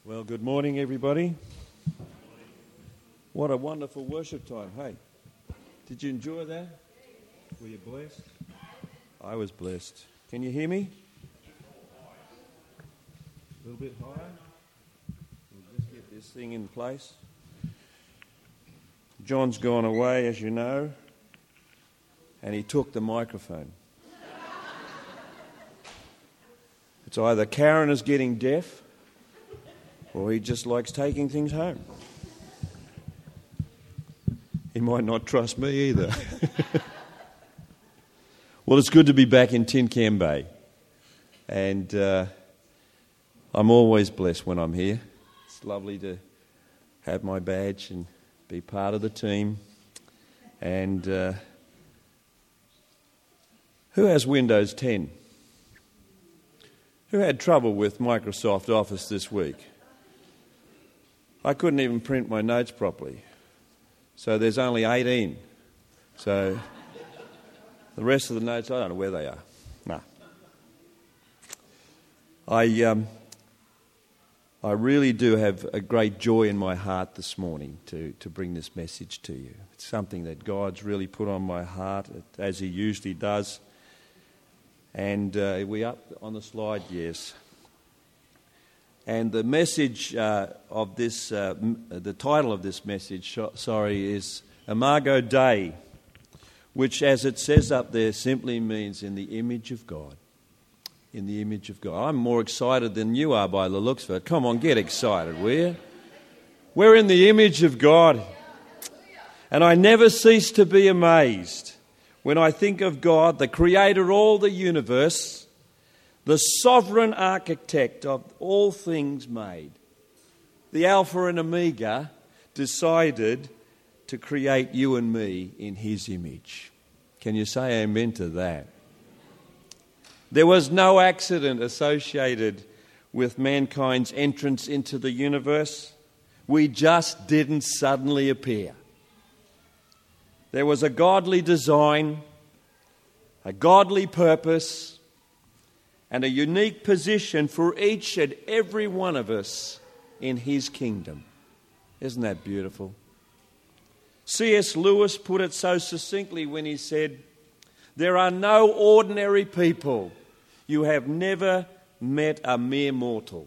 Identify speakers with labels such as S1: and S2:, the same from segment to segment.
S1: Well, good morning, everybody. What a wonderful worship time. Hey, did you enjoy that? Were you blessed? I was blessed. Can you hear me? A little bit higher? We'll just get this thing in place. John's gone away, as you know, and he took the microphone. It's either Karen is getting deaf, or he just likes taking things home. He might not trust me either. Well, it's good to be back in Tin Can Bay. And I'm always blessed when I'm here. It's lovely to have my badge and be part of the team. And who has Windows 10? Who had trouble with Microsoft Office this week? I couldn't even print my notes properly. So there's only 18. So the rest of the notes, I don't know where they are. No. I really do have a great joy in my heart this morning to bring this message to you. It's something that God's really put on my heart, as He usually does. And are we up on the slide? Yes. And the message of this, the title of this message, is Imago Dei, which, as it says up there, simply means in the image of God. In the image of God. I'm more excited than you are by the looks of it. Come on, get excited, will you? We're in the image of God. And I never cease to be amazed when I think of God, the creator of all the universe, the sovereign architect of all things made, the Alpha and Omega, decided to create you and me in His image. Can you say amen to that? There was no accident associated with mankind's entrance into the universe. We just didn't suddenly appear. There was a godly design, a godly purpose, and a unique position for each and every one of us in His kingdom. Isn't that beautiful? C.S. Lewis put it so succinctly when he said, "There are no ordinary people. You have never met a mere mortal."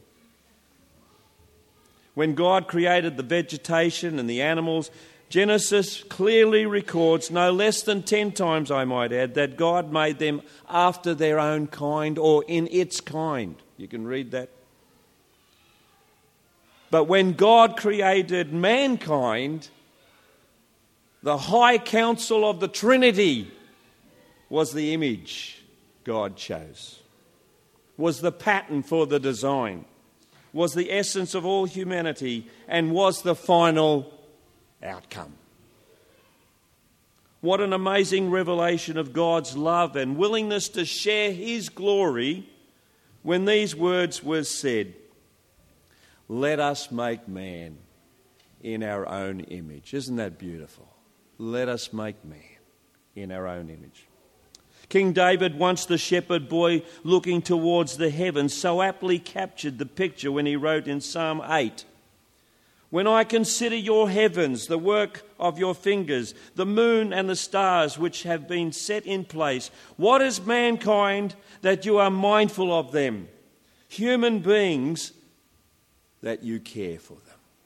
S1: When God created the vegetation and the animals, Genesis clearly records, no less than 10 times I might add, that God made them after their own kind or in its kind. You can read that. But when God created mankind, the high council of the Trinity was the image God chose, was the pattern for the design, was the essence of all humanity, and was the final outcome. What an amazing revelation of God's love and willingness to share His glory when these words were said, "Let us make man in our own image." Isn't that beautiful? Let us make man in our own image. King David, once the shepherd boy looking towards the heavens, so aptly captured the picture when he wrote in Psalm 8, "When I consider your heavens, the work of your fingers, the moon and the stars which have been set in place, what is mankind that you are mindful of them? Human beings that you care for them."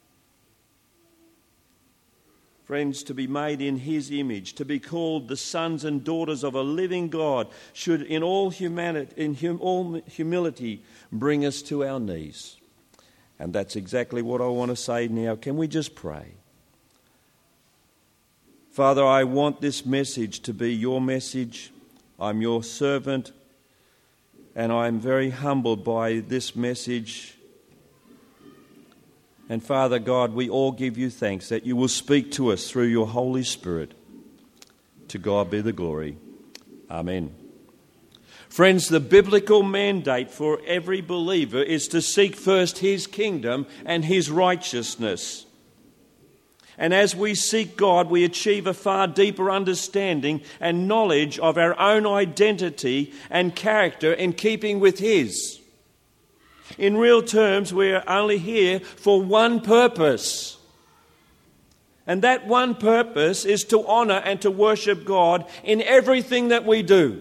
S1: Friends, to be made in His image, to be called the sons and daughters of a living God, should in all humility bring us to our knees. And that's exactly what I want to say now. Can we just pray? Father, I want this message to be your message. I'm your servant, and I'm very humbled by this message. And Father God, we all give you thanks that you will speak to us through your Holy Spirit. To God be the glory. Amen. Friends, the biblical mandate for every believer is to seek first His kingdom and His righteousness. And as we seek God, we achieve a far deeper understanding and knowledge of our own identity and character in keeping with His. In real terms, we're only here for one purpose. And that one purpose is to honour and to worship God in everything that we do.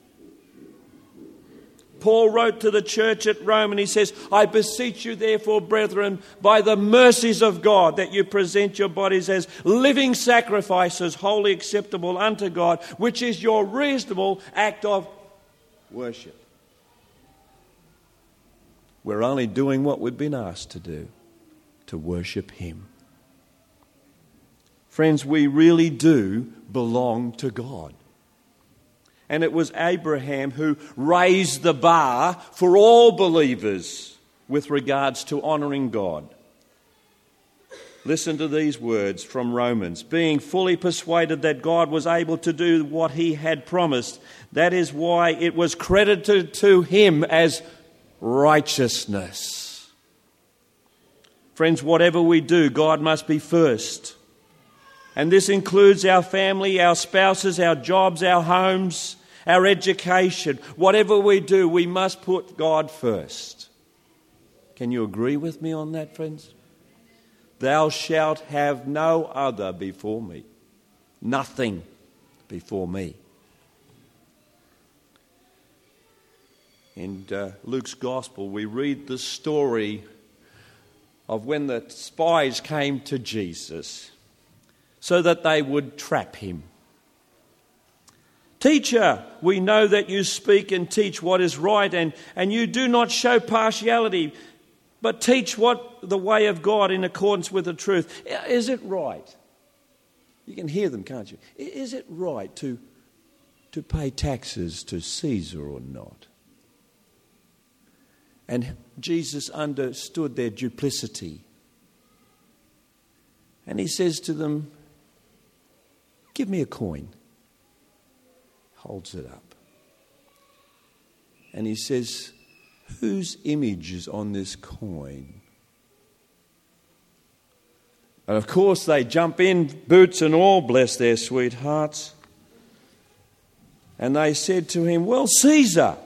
S1: Paul wrote to the church at Rome and he says, I beseech you therefore, brethren, by the mercies of God, that you present your bodies as living sacrifices, wholly acceptable unto God, which is your reasonable act of worship. We're only doing what we've been asked to do, to worship Him. Friends, we really do belong to God. And it was Abraham who raised the bar for all believers with regards to honouring God. Listen to these words from Romans. Being fully persuaded that God was able to do what He had promised, that is why it was credited to Him as righteousness. Friends, whatever we do, God must be first. And this includes our family, our spouses, our jobs, our homes, our education. Whatever we do, we must put God first. Can you agree with me on that, friends? Thou shalt have no other before me. Nothing before me. In Luke's Gospel, we read the story of when the spies came to Jesus so that they would trap Him. Teacher, we know that you speak and teach what is right, and you do not show partiality, but teach what the way of God in accordance with the truth. Is it right? You can hear them, can't you? Is it right to pay taxes to Caesar or not? And Jesus understood their duplicity. And He says to them, give me a coin. Holds it up. And He says, whose image is on this coin? And of course they jump in, boots and all, bless their sweethearts. And they said to Him, well, Caesar.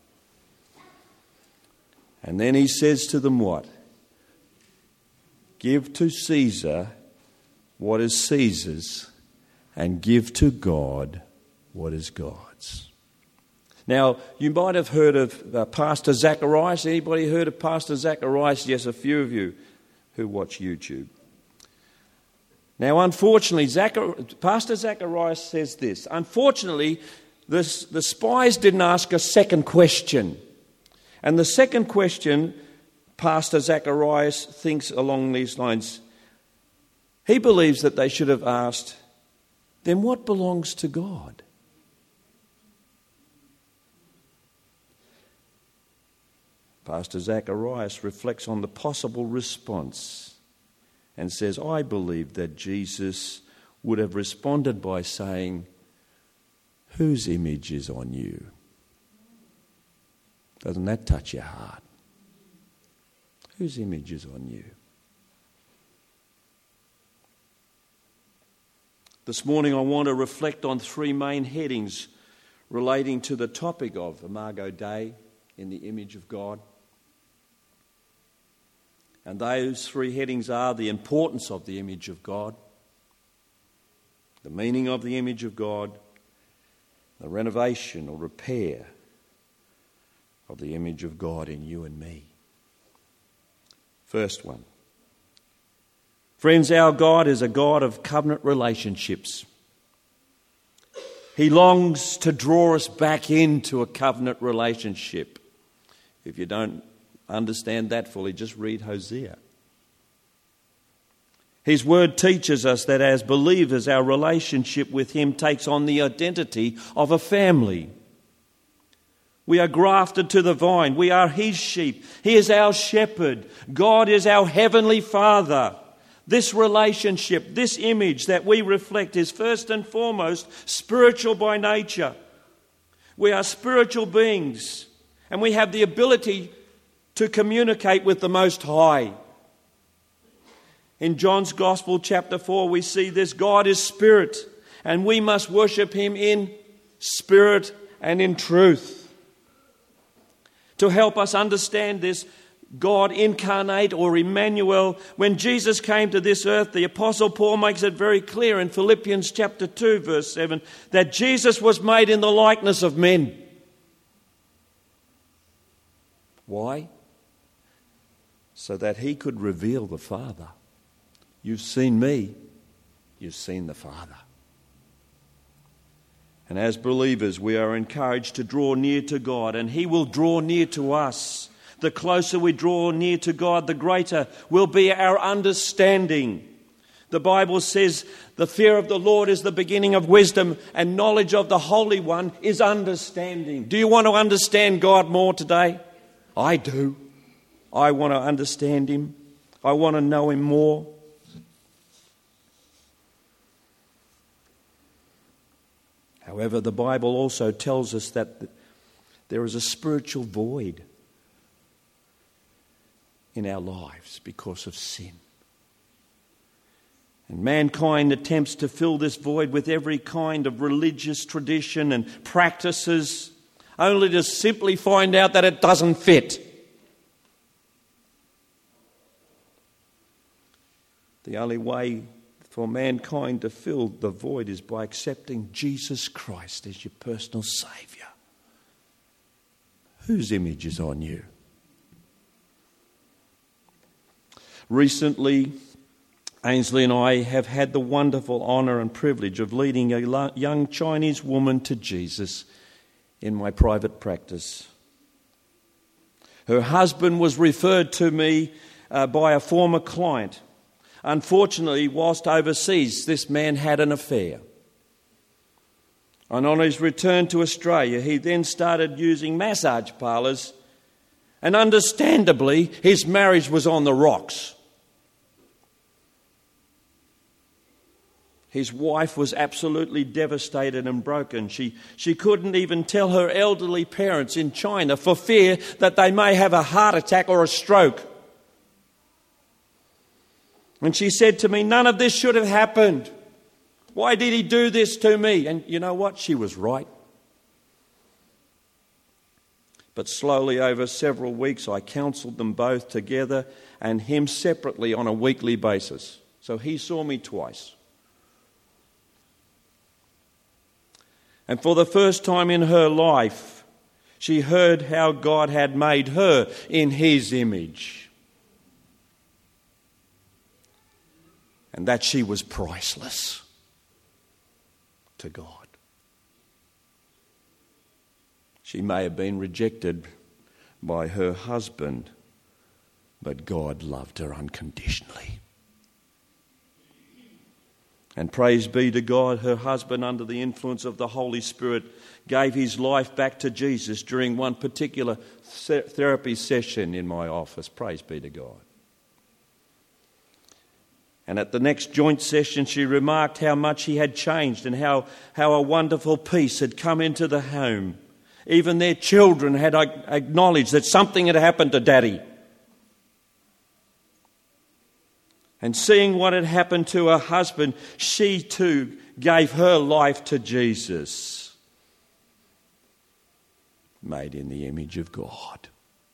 S1: And then He says to them what? Give to Caesar what is Caesar's, and give to God what is God's. Now, you might have heard of Pastor Zacharias. Anybody heard of Pastor Zacharias? Yes, a few of you who watch YouTube. Now, unfortunately, Pastor Zacharias says this. Unfortunately, the spies didn't ask a second question. And the second question, Pastor Zacharias thinks along these lines. He believes that they should have asked, then what belongs to God? Pastor Zacharias reflects on the possible response and says, I believe that Jesus would have responded by saying, whose image is on you? Doesn't that touch your heart? Whose image is on you? This morning I want to reflect on three main headings relating to the topic of Imago Dei, in the image of God. And those three headings are the importance of the image of God, the meaning of the image of God, the renovation or repair of the image of God in you and me. First one. Friends, our God is a God of covenant relationships. He longs to draw us back into a covenant relationship. If you don't understand that fully, just read Hosea. His word teaches us that as believers, our relationship with Him takes on the identity of a family. We are grafted to the vine. We are His sheep. He is our shepherd. God is our heavenly Father. This relationship, this image that we reflect is first and foremost spiritual by nature. We are spiritual beings, and we have the ability to communicate with the Most High. In John's Gospel, chapter 4, we see this. God is spirit, and we must worship Him in spirit and in truth. To help us understand this, God incarnate or Emmanuel. When Jesus came to this earth, the Apostle Paul makes it very clear in Philippians chapter 2 verse 7 that Jesus was made in the likeness of men. Why? So that he could reveal the Father. You've seen me, you've seen the Father. And as believers, we are encouraged to draw near to God, and he will draw near to us. The closer we draw near to God, the greater will be our understanding. The Bible says the fear of the Lord is the beginning of wisdom, and knowledge of the Holy One is understanding. Do you want to understand God more today? I do. I want to understand him. I want to know him more. However, the Bible also tells us that there is a spiritual void in our lives because of sin. And mankind attempts to fill this void with every kind of religious tradition and practices, only to simply find out that it doesn't fit. The only way for mankind to fill the void is by accepting Jesus Christ as your personal Saviour. Whose image is on you? Recently, Ainsley and I have had the wonderful honour and privilege of leading a young Chinese woman to Jesus in my private practice. Her husband was referred to me by a former client. Unfortunately, whilst overseas, this man had an affair. And on his return to Australia, he then started using massage parlours, and understandably, his marriage was on the rocks. His wife was absolutely devastated and broken. She couldn't even tell her elderly parents in China for fear that they may have a heart attack or a stroke. And she said to me, none of this should have happened. Why did he do this to me? And you know what? She was right. But slowly over several weeks, I counselled them both together and him separately on a weekly basis. So he saw me twice. And for the first time in her life, she heard how God had made her in his image. And that she was priceless to God. She may have been rejected by her husband, but God loved her unconditionally. And praise be to God, her husband, under the influence of the Holy Spirit, gave his life back to Jesus during one particular therapy session in my office. Praise be to God. And at the next joint session, she remarked how much he had changed and how a wonderful peace had come into the home. Even their children had acknowledged that something had happened to Daddy. And seeing what had happened to her husband, she too gave her life to Jesus, made in the image of God.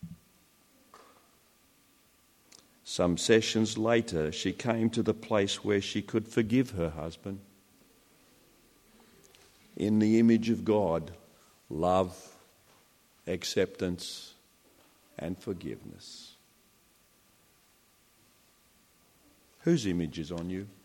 S1: Some sessions later, she came to the place where she could forgive her husband. In the image of God, love, acceptance, and forgiveness. Whose image is on you?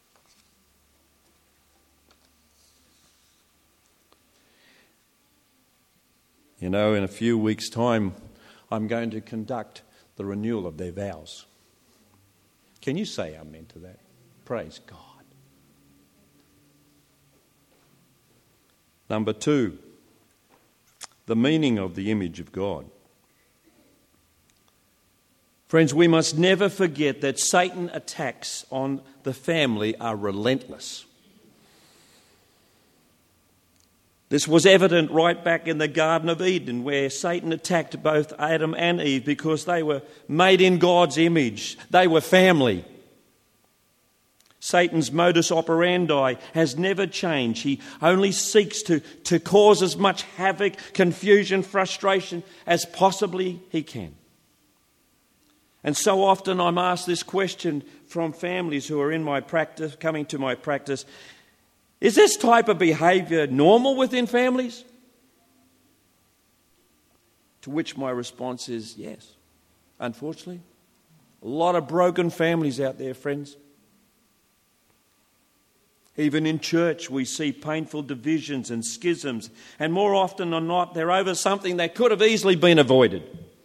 S1: You know, in a few weeks' time, I'm going to conduct the renewal of their vows. Can you say amen to that? Praise God. Number 2, the meaning of the image of God. Friends, we must never forget that Satan's attacks on the family are relentless. This was evident right back in the Garden of Eden, where Satan attacked both Adam and Eve because they were made in God's image. They were family. Satan's modus operandi has never changed. He only seeks to cause as much havoc, confusion, frustration as possibly he can. And so often I'm asked this question from families who are in my practice, coming to my practice: is this type of behaviour normal within families? To which my response is yes, unfortunately. A lot of broken families out there, friends. Even in church we see painful divisions and schisms, and more often than not they're over something that could have easily been avoided.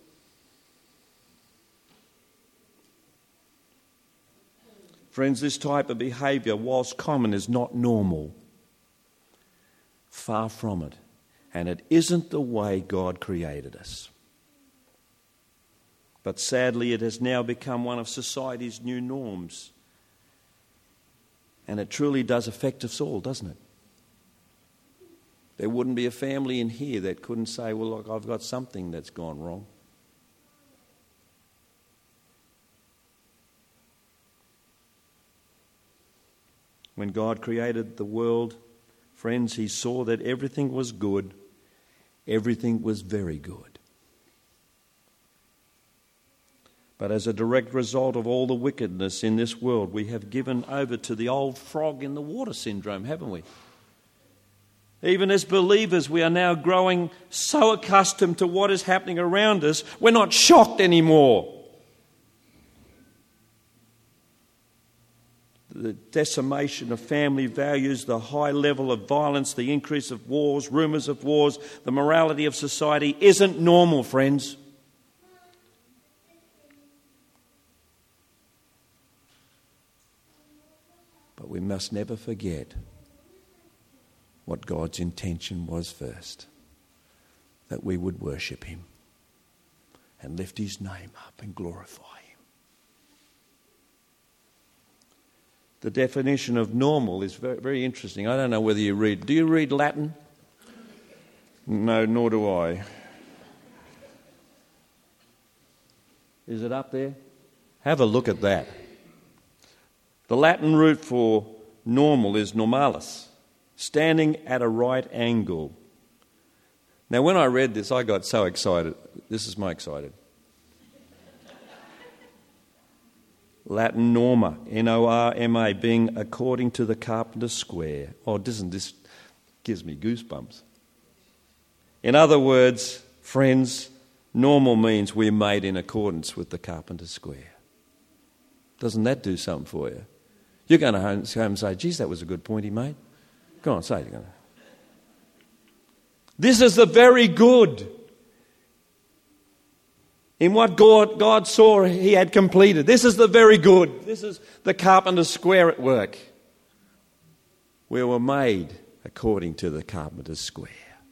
S1: Friends, this type of behaviour, whilst common, is not normal. Far from it. And it isn't the way God created us. But sadly, it has now become one of society's new norms. And it truly does affect us all, doesn't it? There wouldn't be a family in here that couldn't say, well, look, I've got something that's gone wrong. When God created the world, friends, He saw that everything was good. Everything was very good. But as a direct result of all the wickedness in this world, we have given over to the old frog in the water syndrome, haven't we? Even as believers, we are now growing so accustomed to what is happening around us, we're not shocked anymore. The decimation of family values, the high level of violence, the increase of wars, rumours of wars, the morality of society isn't normal, friends. But we must never forget what God's intention was first, that we would worship Him and lift His name up and glorify Him. The definition of normal is very, very interesting. I don't know whether you read. Do you read Latin? No, nor do I. Is it up there? Have a look at that. The Latin root for normal is normalis, standing at a right angle. Now, when I read this, I got so excited. This is my excited. Latin norma, N-O-R-M-A, being according to the carpenter's square. Oh, doesn't this gives me goosebumps? In other words, friends, normal means we're made in accordance with the carpenter's square. Doesn't that do something for you? You're going to home and say, geez, that was a good point he made. Go on, say it. This is the very good. In what God saw He had completed. This is the very good. This is the carpenter's square at work. We were made according to the carpenter's square.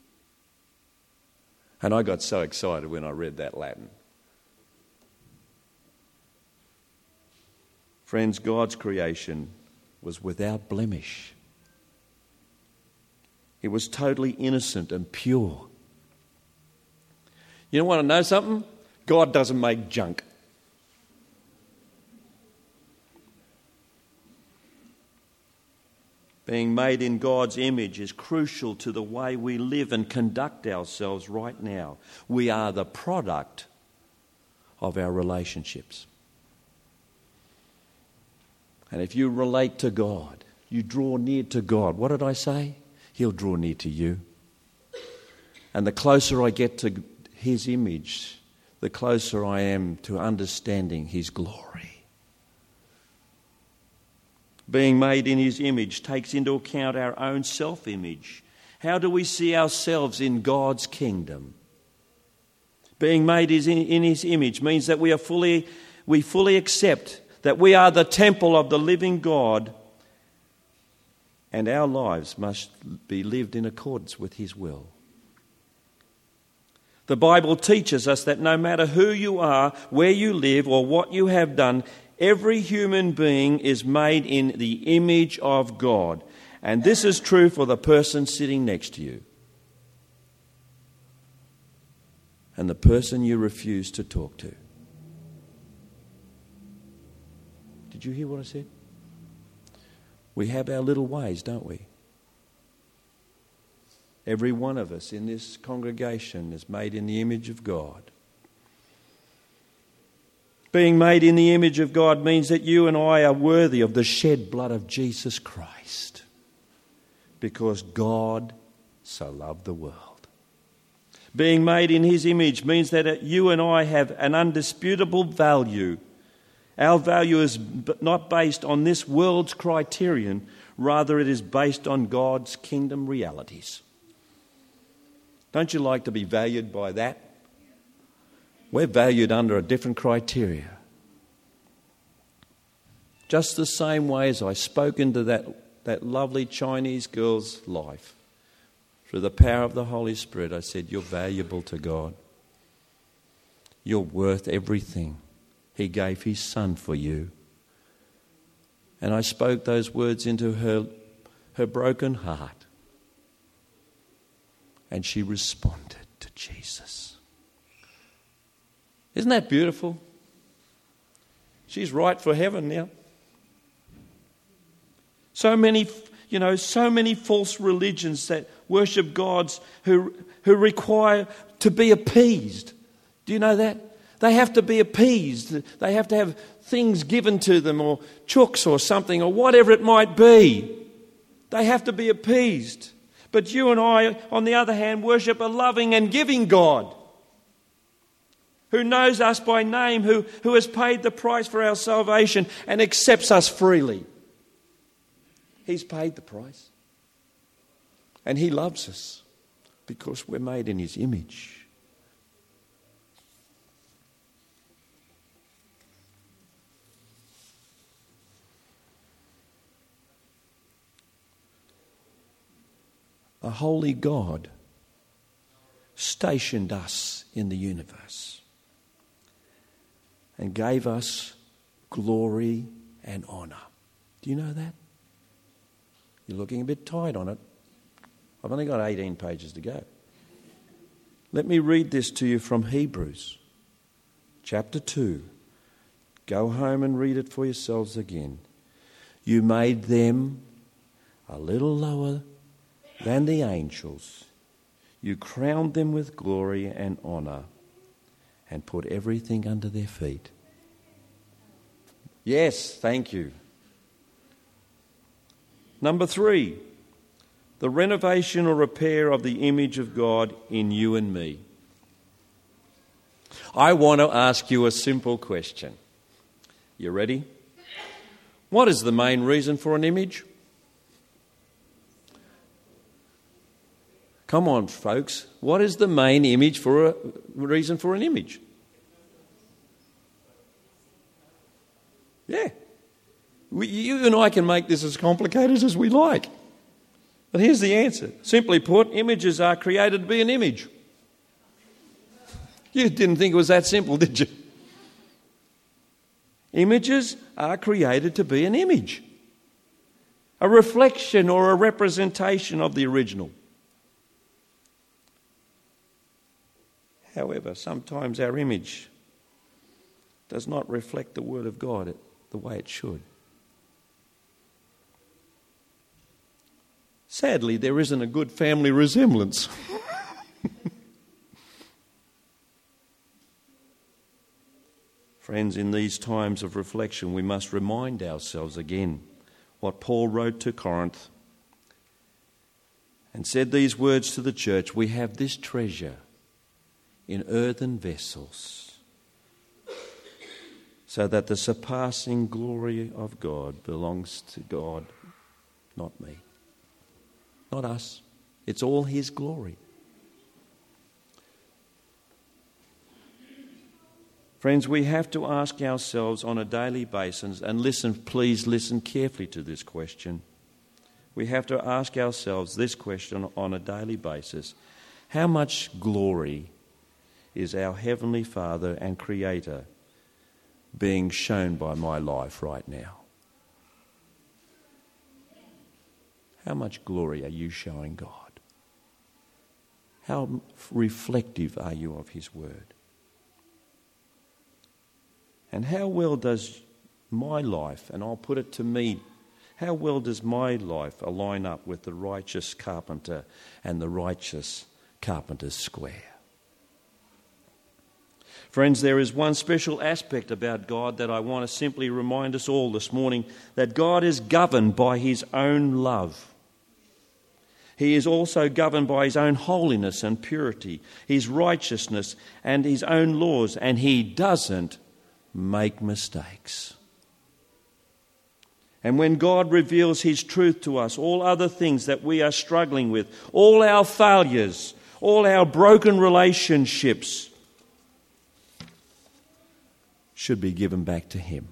S1: And I got so excited when I read that Latin. Friends, God's creation was without blemish. It was totally innocent and pure. You want to know something? God doesn't make junk. Being made in God's image is crucial to the way we live and conduct ourselves right now. We are the product of our relationships. And if you relate to God, you draw near to God. What did I say? He'll draw near to you. And the closer I get to His image, the closer I am to understanding His glory. Being made in His image takes into account our own self-image. How do we see ourselves in God's kingdom? Being made in His image means that we fully accept that we are the temple of the living God, and our lives must be lived in accordance with His will. The Bible teaches us that no matter who you are, where you live, or what you have done, every human being is made in the image of God. And this is true for the person sitting next to you and the person you refuse to talk to. Did you hear what I said? We have our little ways, don't we? Every one of us in this congregation is made in the image of God. Being made in the image of God means that you and I are worthy of the shed blood of Jesus Christ, because God so loved the world. Being made in his image means that you and I have an undisputable value. Our value is not based on this world's criterion, rather it is based on God's kingdom realities. Don't you like to be valued by that? We're valued under a different criteria. Just the same way as I spoke into that lovely Chinese girl's life, through the power of the Holy Spirit, I said, you're valuable to God. You're worth everything. He gave his son for you. And I spoke those words into her broken heart. And she responded to Jesus. Isn't that beautiful? She's right for heaven now. So many false religions that worship gods who require to be appeased. Do you know that? They have to be appeased. They have to have things given to them, or chooks or something, or whatever it might be. They have to be appeased. But you and I, on the other hand, worship a loving and giving God who knows us by name, who has paid the price for our salvation and accepts us freely. He's paid the price. And he loves us because we're made in his image. A holy God stationed us in the universe and gave us glory and honour. Do you know that? You're looking a bit tight on it. I've only got 18 pages to go. Let me read this to you from Hebrews, chapter 2. Go home and read it for yourselves again. You made them a little lower than the angels. You crowned them with glory and honour and put everything under their feet. Yes, thank you. Number 3, the renovation or repair of the image of God in you and me. I want to ask you a simple question. You ready? What is the main reason for an image? Come on, folks. What is the main reason for an image? Yeah. You and I can make this as complicated as we like. But here's the answer. Simply put, images are created to be an image. You didn't think it was that simple, did you? Images are created to be an image. A reflection or a representation of the original. However, sometimes our image does not reflect the Word of God the way it should. Sadly, there isn't a good family resemblance. Friends, in these times of reflection, we must remind ourselves again what Paul wrote to Corinth and said these words to the church: we have this treasure in earthen vessels, so that the surpassing glory of God belongs to God, not me. Not us. It's all his glory. Friends, we have to ask ourselves on a daily basis, and please listen carefully to this question. We have to ask ourselves this question on a daily basis: how much glory is our Heavenly Father and Creator being shown by my life right now? How much glory are you showing God? How reflective are you of his word? And how well does my life, and I'll put it to me, how well does my life align up with the righteous carpenter and the righteous carpenter's square? Friends, there is one special aspect about God that I want to simply remind us all this morning, that God is governed by his own love. He is also governed by his own holiness and purity, his righteousness and his own laws, and he doesn't make mistakes. And when God reveals his truth to us, all other things that we are struggling with, all our failures, all our broken relationships, should be given back to him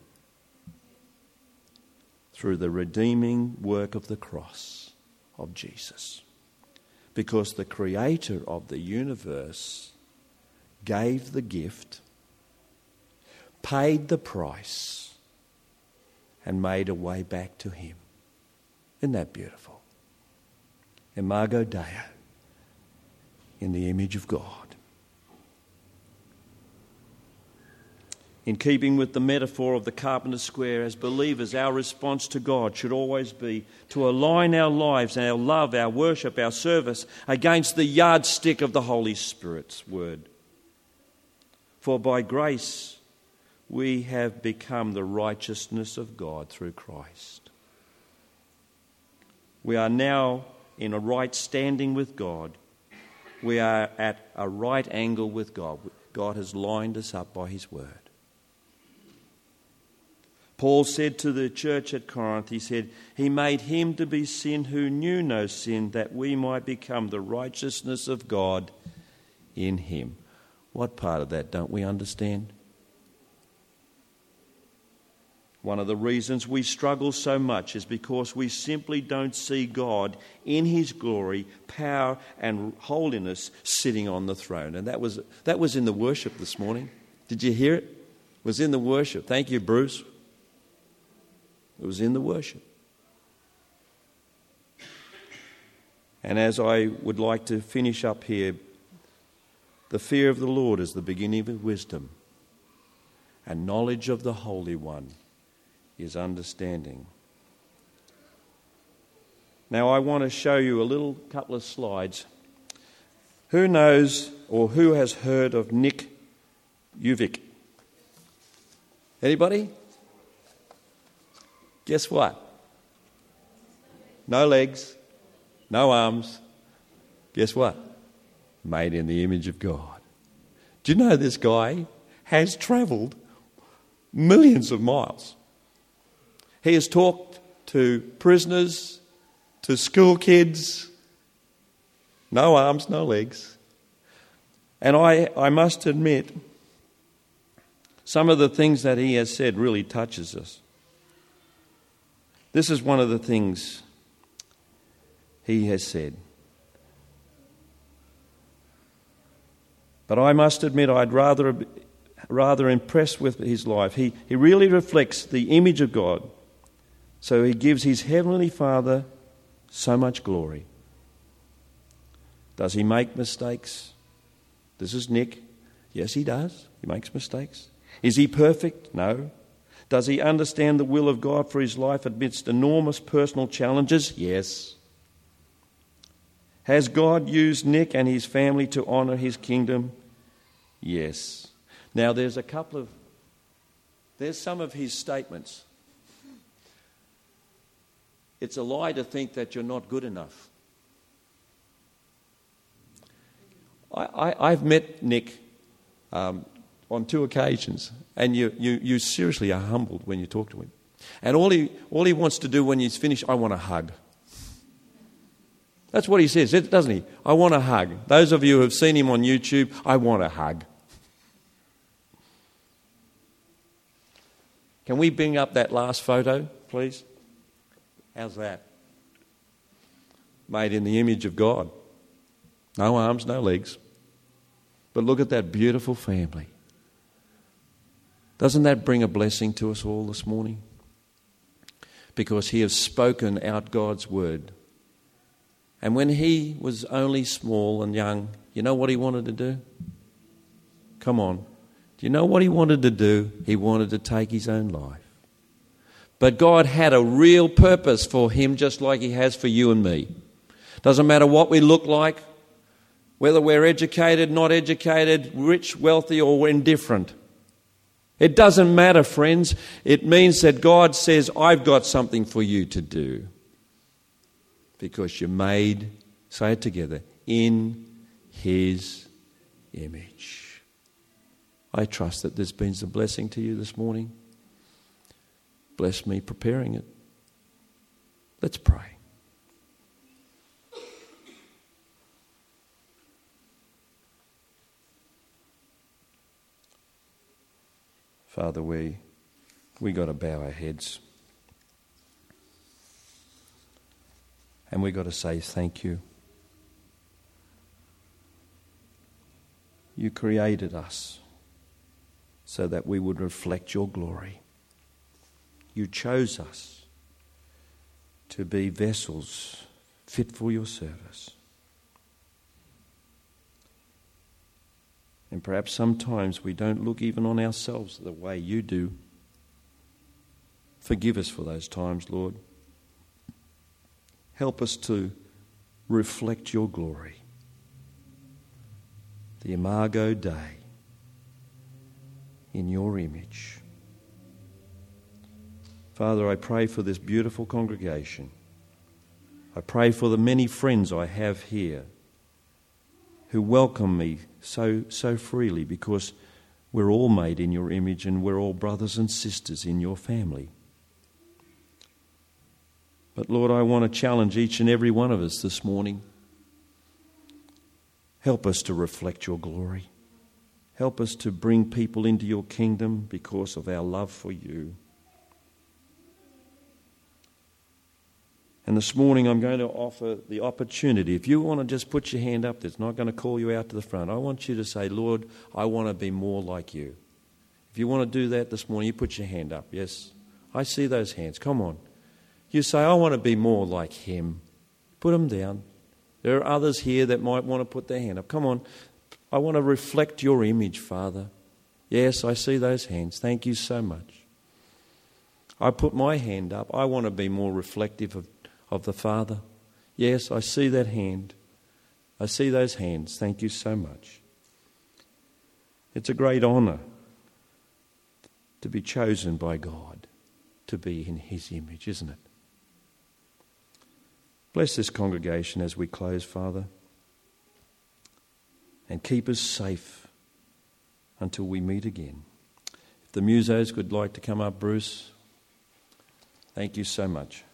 S1: through the redeeming work of the cross of Jesus. Because the creator of the universe gave the gift, paid the price, and made a way back to him. Isn't that beautiful? Imago Dei, in the image of God. In keeping with the metaphor of the carpenter's square, as believers, our response to God should always be to align our lives, our love, our worship, our service against the yardstick of the Holy Spirit's word. For by grace we have become the righteousness of God through Christ. We are now in a right standing with God. We are at a right angle with God. God has lined us up by his word. Paul said to the church at Corinth, he said, he made him to be sin who knew no sin, that we might become the righteousness of God in him. What part of that don't we understand? One of the reasons we struggle so much is because we simply don't see God in his glory, power and holiness sitting on the throne. And that was in the worship this morning. Did you hear it? It was in the worship. Thank you, Bruce. It was in the worship. And as I would like to finish up here, the fear of the Lord is the beginning of wisdom, and knowledge of the Holy One is understanding. Now I want to show you a couple of slides. Who knows or who has heard of Nick Uvik? Anybody? Guess what? No legs, no arms. Guess what? Made in the image of God. Do you know this guy has travelled millions of miles? He has talked to prisoners, to school kids, no arms, no legs. And I must admit, some of the things that he has said really touches us. This is one of the things he has said. But I must admit, I'd rather impressed with his life. He really reflects the image of God. So he gives his heavenly Father so much glory. Does he make mistakes? This is Nick. Yes, he does. He makes mistakes. Is he perfect? No. Does he understand the will of God for his life amidst enormous personal challenges? Yes. Has God used Nick and his family to honour his kingdom? Yes. Now there's some of his statements. It's a lie to think that you're not good enough. I've met Nick on 2 occasions, and you seriously are humbled when you talk to him. And all he wants to do when he's finished, I want a hug. That's what he says, doesn't he? I want a hug. Those of you who have seen him on YouTube, I want a hug. Can we bring up that last photo, please? How's that? Made in the image of God. No arms, no legs. But look at that beautiful family. Doesn't that bring a blessing to us all this morning? Because he has spoken out God's word. And when he was only small and young, you know what he wanted to do? Come on. Do you know what he wanted to do? He wanted to take his own life. But God had a real purpose for him, just like he has for you and me. Doesn't matter what we look like. whether we're educated, not educated, rich, wealthy, or indifferent. It doesn't matter, friends. It means that God says, I've got something for you to do. Because you're made, say it together, in His image. I trust that this brings a blessing to you this morning. Bless me preparing it. Let's pray. Father, we got to bow our heads. And we got to say thank you. You created us so that we would reflect your glory. You chose us to be vessels fit for your service. And perhaps sometimes we don't look even on ourselves the way you do. Forgive us for those times, Lord. Help us to reflect your glory. The Imago Dei in your image. Father, I pray for this beautiful congregation. I pray for the many friends I have here who welcome me so freely because we're all made in your image and we're all brothers and sisters in your family. But Lord, I want to challenge each and every one of us this morning. Help us to reflect your glory. Help us to bring people into your kingdom because of our love for you. And this morning I'm going to offer the opportunity. If you want to just put your hand up, that's not going to call you out to the front. I want you to say, Lord, I want to be more like you. If you want to do that this morning, you put your hand up. Yes, I see those hands. Come on. You say, I want to be more like him. Put them down. There are others here that might want to put their hand up. Come on. I want to reflect your image, Father. Yes, I see those hands. Thank you so much. I put my hand up. I want to be more reflective of the Father. Yes, I see that hand. I see those hands. Thank you so much. It's a great honour to be chosen by God, to be in his image, isn't it? Bless this congregation as we close, Father, and keep us safe until we meet again. If the musos would like to come up, Bruce, thank you so much.